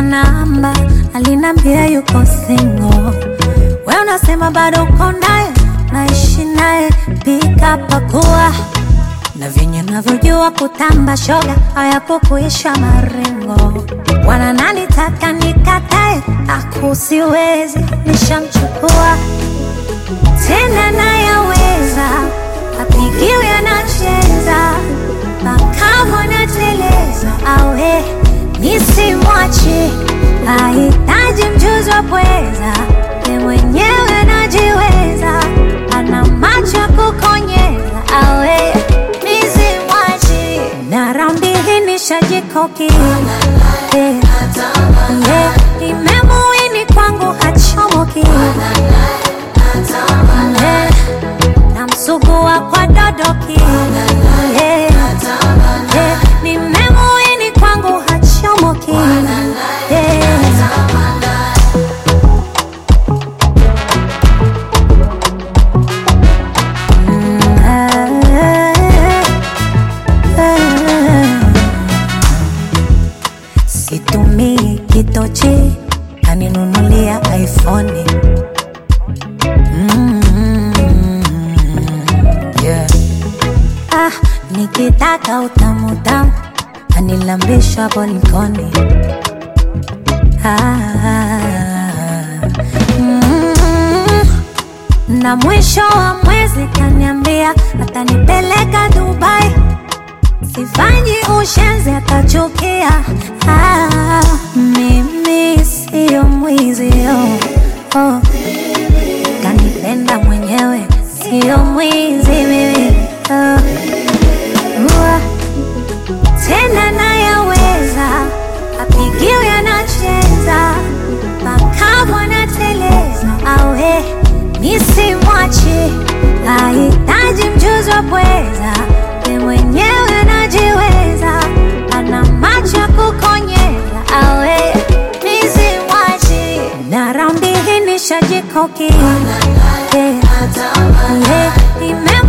namba, alinambia yuko single. Wewe unasema bado uko naye, naishi naye, pika pakua. Na venye navyojua kutamba shoga, hayapo kuisha marengo. Wana nani taka nikatae, akusiwezi, nishamchukua. Tena nayaweza, apigiwe anacheza, makamu anateleza, awe nisimwachi, hahitaji mjuzi wa pweza, ye mwenyewe anajiweza, ana macho ya kukonyeza, awe nisimwachi. Na raundi hii nishajikoki, nimemuini kwangu hachomoki, namsugua kwa dodoki, nimemuini kwangu hachomoki. Situmii kitochi, kaninunulia iPhone. Yeah. Nikitaka utamu tamu, anilambisha bolikoni. Na mwisho wa mwezi kaniambia atanipeleka Dubai. Sifanyi ushenzi atachukia. Mimi sio mwizi, oh. Kanipenda mwenyewe, sio mwizi mimi, oh. Tena nayaweza, apigiwe anacheza, makamu anateleza, awe nisimwachi, hahitaji mjuzi wa pweza, ye mwenyewe anajiweza, ana macho ya kukonyeza, awe nisimwachi. Na raundi hii nishajikoki,